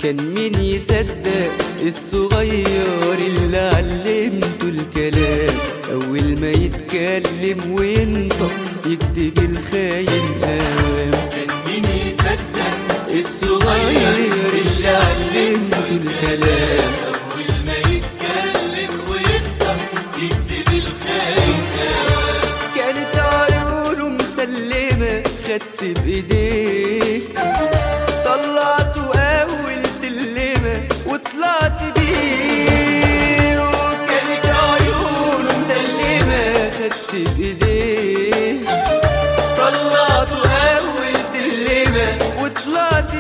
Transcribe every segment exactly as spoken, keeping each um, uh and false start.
كان مين يصدق الصغير اللي علمته الكلام، أول ما يتكلم وينطق يكدب الخاين قوام. كان مين يصدق الصغير اللي علمته الكلام، أول ما يتكلم وينطق يكدب الخاين قوام. كانت عيونه مسلمة خدت بإيديك طلعته أول سلمة وطلعت بيه. وكانت عيونه مسلمة خدت بإيديك طلعته أول سلمة وطلعت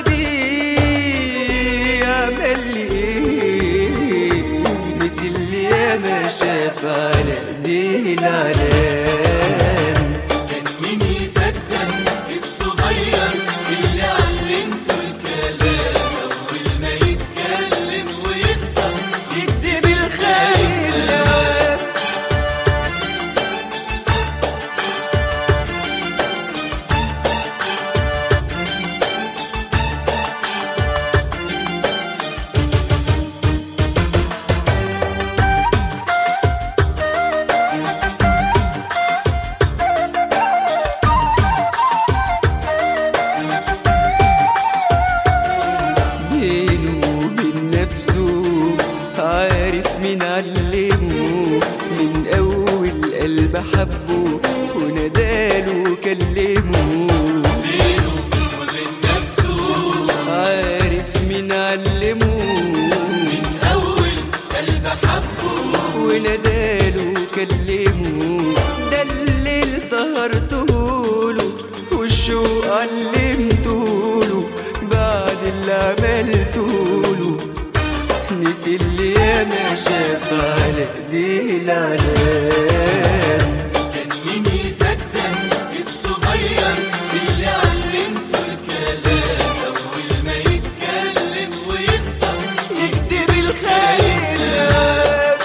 بيه. عمل لي إيه؟ نسي اللي ياما شاف على إيديه العلام. كان مين يصدق الصغير اللي علمته الكلام، أول ما يتكلم وينطق يكدب الخاين قوام. بينه وبين نفسه عارف مين علمه، من أول قلب حبه وناداله وكلمه. بينه وبين نفسه عارف مين علمه، من أول قلب حبه وناداله وكلمه. ده الليل سهرتهوله والشوق علمتهوله بعد اللي عملتهوله. نسي اللي ياما شاف على ايديه العلام. كان مين يصدق الصغير اللي علمته الكلام، أول ما يتكلم وينطق يكدب الخاين قوام.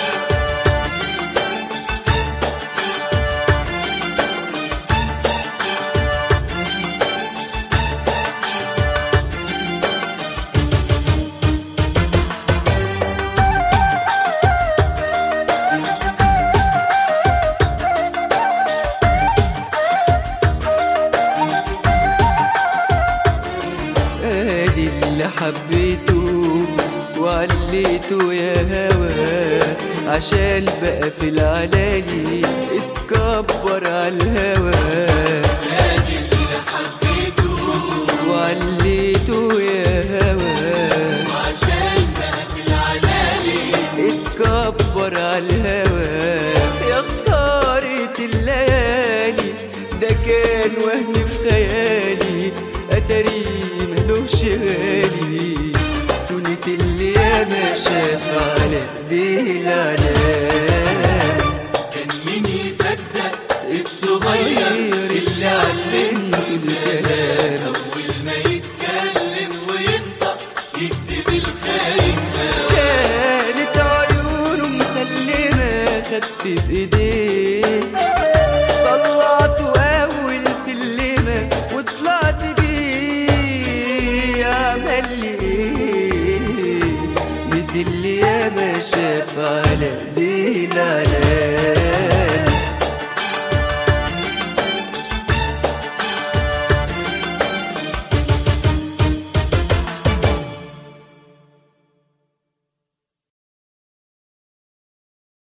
ادي اللي حبيته وعليته يا هوا، عشان بقى في العلالي اتكبر عالهوا. ادي اللي حبيته وعليته يا هوا، وعشان بقى في العلالي اتكبر عالهوا. يا خسارة الليالي ده كان وهم في خيالي، اتاري ملوش غالي. ونسي اللي ياما شاف على ايديه العلام. كان مين يصدق الصغير اللي علمته الكلام، أول ما يتكلم وينطق يكدب الخاين قوام. كانت عيونه مسلمة خدت بإيديه